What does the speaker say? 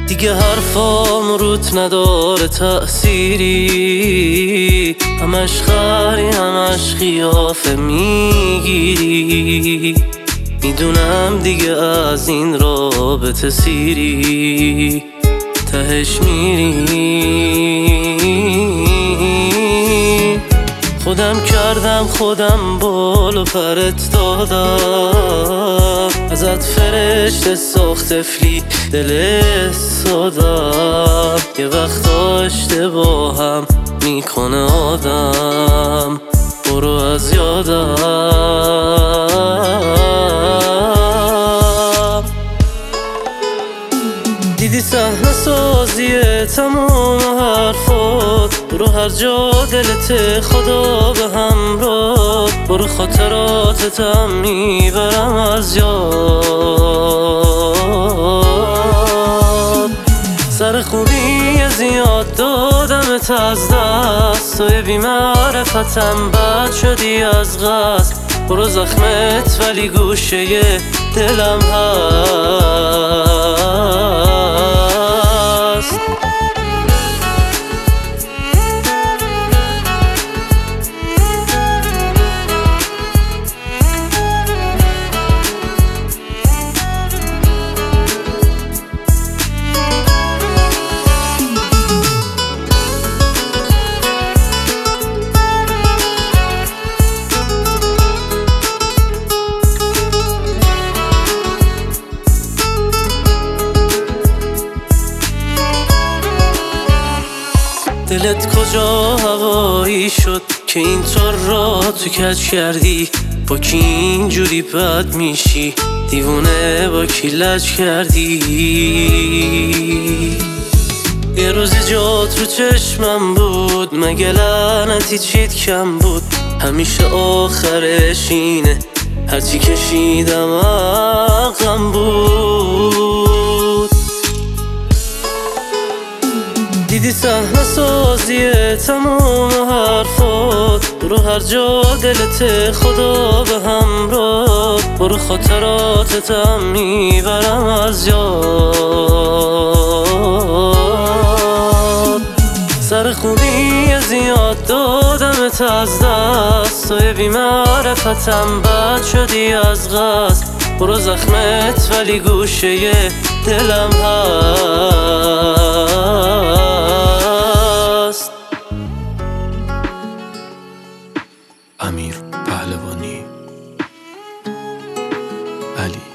دیگه حرفام روت نداره تأثیری، همش خری همش قیافه میگیری. میدونم دیگه از این رابطه سیری، تهش میری. خودم کردم خودم بال و پرت دادم، ازت فرشته ساخت طفلی دل سادم. یه وقتا اشتباهم میکنه آدم، برو از یادم. دیدی صحنه سازیه تمام حرفات، برو هر جا دلت خدا به همراه. برو خاطراتتم میبرم از یاد. سر خوبی زیاد دادمت از دست، توی بی‌معرفتم بد شدی از قصد. برو زخمت ولی گوشه دلم هست. دلت کجا هوایی شد که اینطور را تو کج کردی؟ با کی اینجوری بد میشی؟ دیوونه با کی لج کردی؟ یه روزی جات رو چشمم بود، مگه لعنتی چیت کم بود؟ همیشه آخرش اینه، هرچی کشیدم عقلم بود. دیدی صحنه سازیه تمام حرفات، برو هر جا دلت خدا به همراه. برو خاطراتتم میبرم از یاد. سر خوبی زیاد دادمت از دست، توی بی‌معرفتم بد شدی از قصد. برو زخمت ولی گوشه دلم هست. امیر پهلوانی، علی